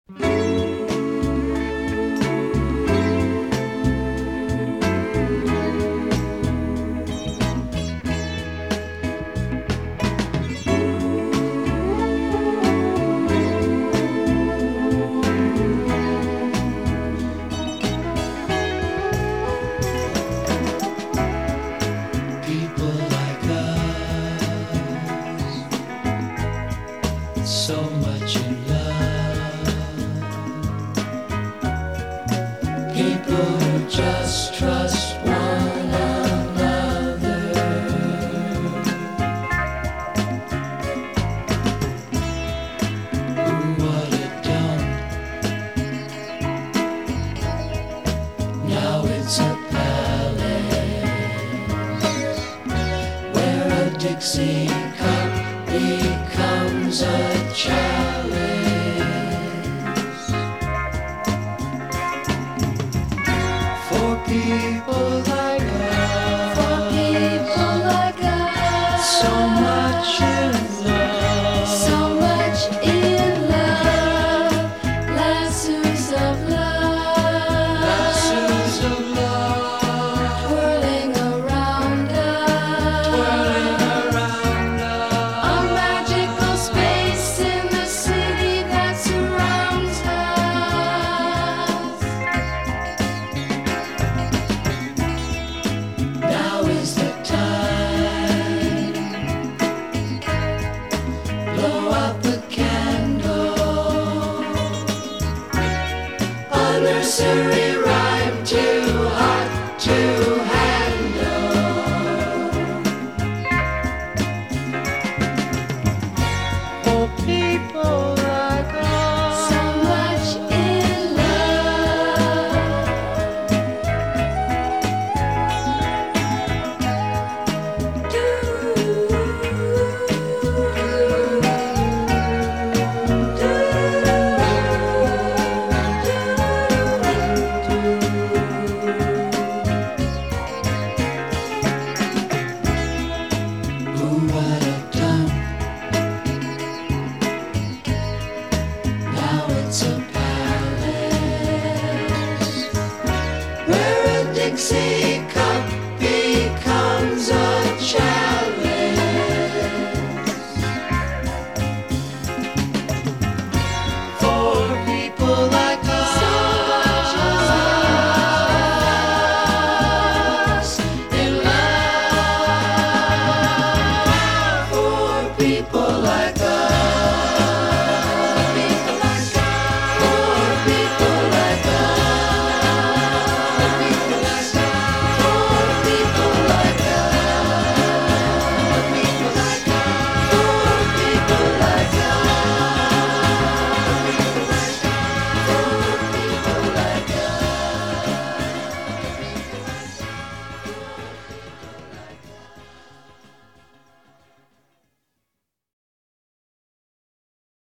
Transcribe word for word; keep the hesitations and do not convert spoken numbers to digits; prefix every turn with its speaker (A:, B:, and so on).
A: So much in love. People who just trust one another. Ooh, what a dump. Now it's a palace where a Dixie cup becomes a chalice for people like us.
B: For people like us.
A: So much in love.
B: So much in love. Lassos of love.
A: Lassos of love.
B: Twirling around us.
A: Twirling around us.
B: A magical space in the city that surrounds us.
A: Now is the time. Blow out the candle. A nursery rhyme too hot to handle. For people like us.
B: So much in love.
A: Ooh, what a dump. Now it's a palace where a Dixie